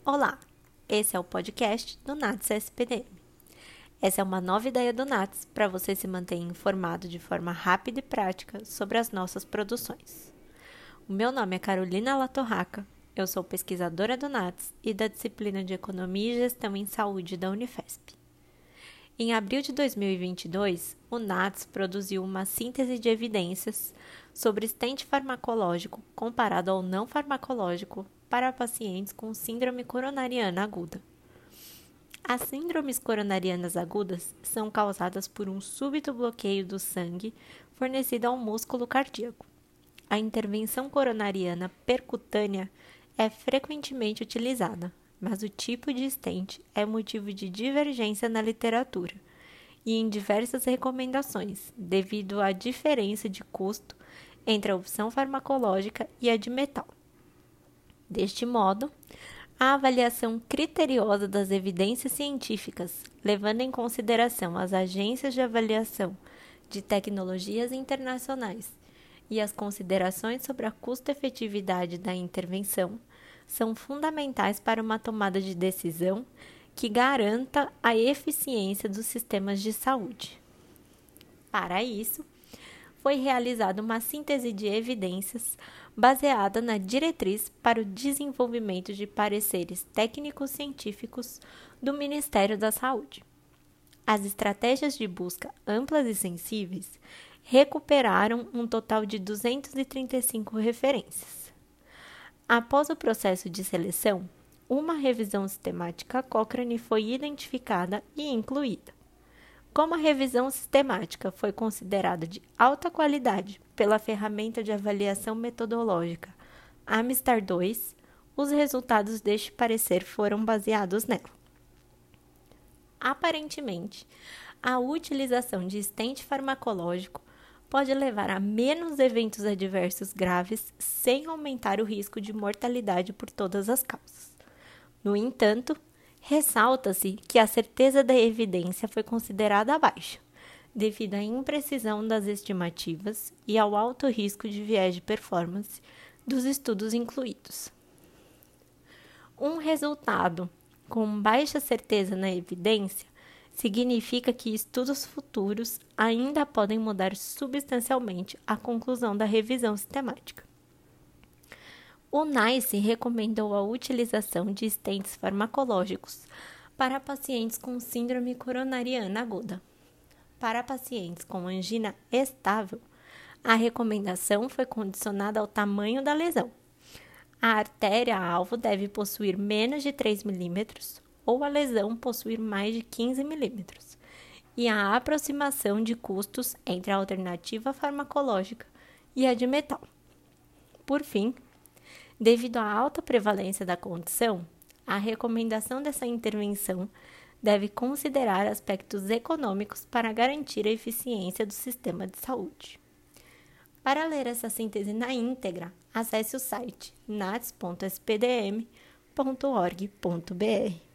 Olá, esse é o podcast do NATS SPDM. Essa é uma nova ideia do NATS para você se manter informado de forma rápida e prática sobre as nossas produções. O meu nome é Carolina Latorraca, eu sou pesquisadora do NATS e da disciplina de Economia e Gestão em Saúde da Unifesp. Em abril de 2022, o NATS produziu uma síntese de evidências sobre stent farmacológico comparado ao não farmacológico para pacientes com síndrome coronariana aguda. As síndromes coronarianas agudas são causadas por um súbito bloqueio do sangue fornecido ao músculo cardíaco. A intervenção coronariana percutânea é frequentemente utilizada, mas o tipo de stent é motivo de divergência na literatura e em diversas recomendações, devido à diferença de custo entre a opção farmacológica e a de metal. Deste modo, a avaliação criteriosa das evidências científicas, levando em consideração as agências de avaliação de tecnologias internacionais e as considerações sobre a custo-efetividade da intervenção, são fundamentais para uma tomada de decisão que garanta a eficiência dos sistemas de saúde. Para isso, foi realizada uma síntese de evidências baseada na diretriz para o desenvolvimento de pareceres técnico-científicos do Ministério da Saúde. As estratégias de busca amplas e sensíveis recuperaram um total de 235 referências. Após o processo de seleção, uma revisão sistemática Cochrane foi identificada e incluída. Como a revisão sistemática foi considerada de alta qualidade pela ferramenta de avaliação metodológica Amistar 2, os resultados deste parecer foram baseados nela. Aparentemente, a utilização de stent farmacológico pode levar a menos eventos adversos graves sem aumentar o risco de mortalidade por todas as causas. No entanto, ressalta-se que a certeza da evidência foi considerada baixa, devido à imprecisão das estimativas e ao alto risco de viés de performance dos estudos incluídos. Um resultado com baixa certeza na evidência significa que estudos futuros ainda podem mudar substancialmente a conclusão da revisão sistemática. O NICE recomendou a utilização de stents farmacológicos para pacientes com síndrome coronariana aguda. Para pacientes com angina estável, a recomendação foi condicionada ao tamanho da lesão. A artéria-alvo deve possuir menos de 3 milímetros ou a lesão possuir mais de 15 milímetros, e a aproximação de custos entre a alternativa farmacológica e a de metal. Por fim, devido à alta prevalência da condição, a recomendação dessa intervenção deve considerar aspectos econômicos para garantir a eficiência do sistema de saúde. Para ler essa síntese na íntegra, acesse o site nats.spdm.org.br.